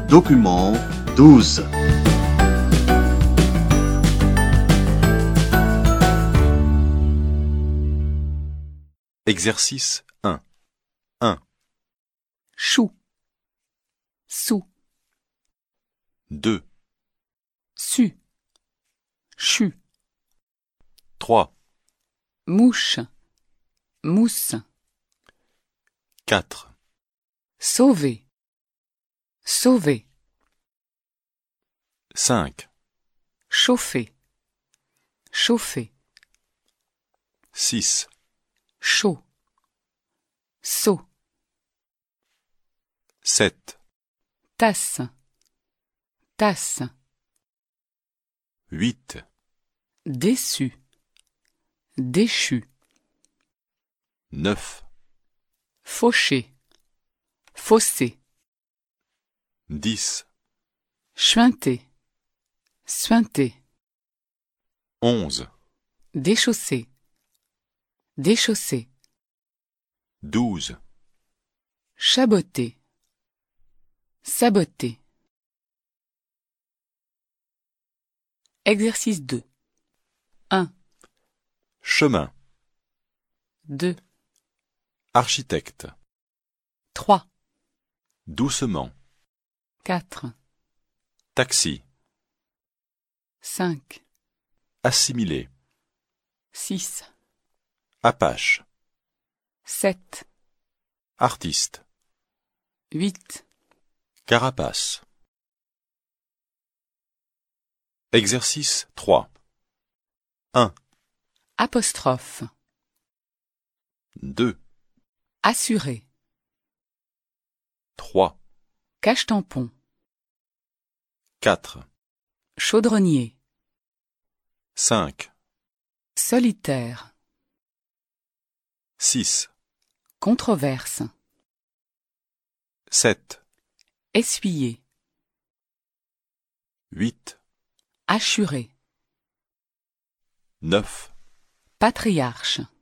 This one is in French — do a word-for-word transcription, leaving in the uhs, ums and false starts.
Document douze. Exercice un. un. Chou. Sou. deux. Su. Chu. trois. Mouche. Mousse. quatre. Sauver. Sauver. cinq. Chauffer. Chauffer. six. Chaud. Saut. sept. Tasse. Tasse. huit. Déçu. Déchu. neuf. Fauché. Fossé. dix. Chuinté. Suinté. onze. Déchaussé. Déchaussé. douze. Chaboté. Saboté. Exercice deux. un, Chemin. deux, Architecte. trois, Doucement. quatre, Taxi. cinq, Assimilé. six, Apache. sept, Artiste. huit. Carapace. Exercice trois. un. Apostrophe. deux. Assuré. trois. Cache-tampon. quatre. Chaudronnier. cinq. Solitaire. six. Controverse. sept. Essuyer. huit. Assuré. neuf. Patriarche.